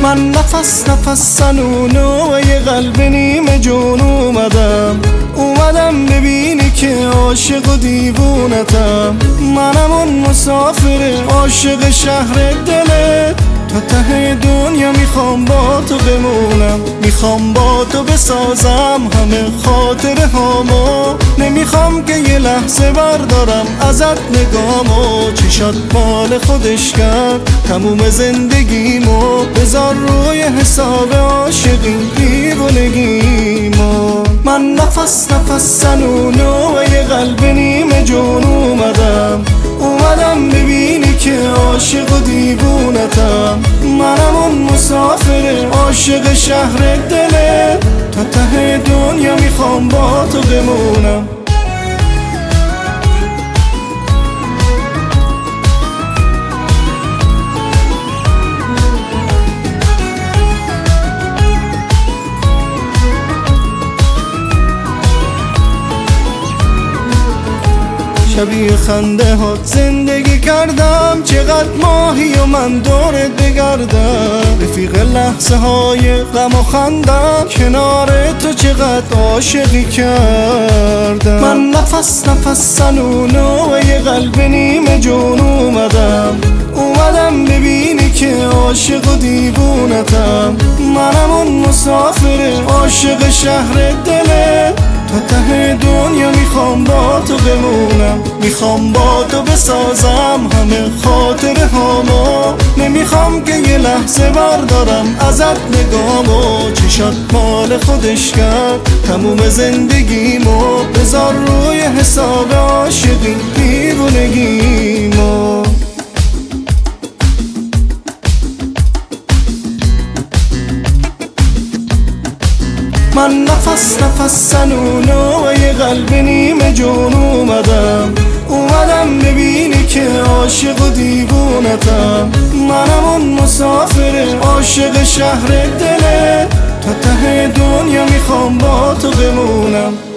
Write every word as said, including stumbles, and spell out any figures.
من نفس نفس سنونو یه قلب نیمه جون اومدم اومدم ببینی که عاشق و دیوونتم. منم اون مسافر عاشق شهر دلت، تا ته دنیا میخوام با تو بمونم. میخوام با تو بسازم همه خاطره هامو، نمیخوام که یه لحظه بردارم ازت نگامو. چشات مال خودش کرد تموم زندگیمو، بذار روی حساب عاشقی دیوونگیمو. من نفس نفس سنونو یه قلب نیمه جون اومدم اومدم ببینی که عاشق و دیوونتم. منم اون مسافر عاشق شهر دلت، تا ته دنیا میخوام با تو بمونم. شبیه خنده ها زندگی کردم، چقدر ماهی و من دورت بگردم. رفیق لحظه های غم و خندم، کنار تو چقدر عاشقی کردم. من نفس نفس سنونو یه قلب نیمه جون اومدم اومدم ببینی که عاشق و دیوونتم. منم اون مسافر عاشق شهر دلت، تا ته دنیا میخوام با تو بمونم. میخوام با تو بسازم همه خاطره هامو، نمیخوام که یه لحظه بردارم ازت نگامو. چشات مال خودش کرد تموم زندگیمو، بذار روی حساب عاشقی دیوونگیمو. من نفس نفس سنونو یه قلب نیمه جون اومدم اومدم ببینی که عاشق و دیوونتم. منم اون مسافر عاشق شهر دلت، تا ته دنیا میخوام با تو بمونم.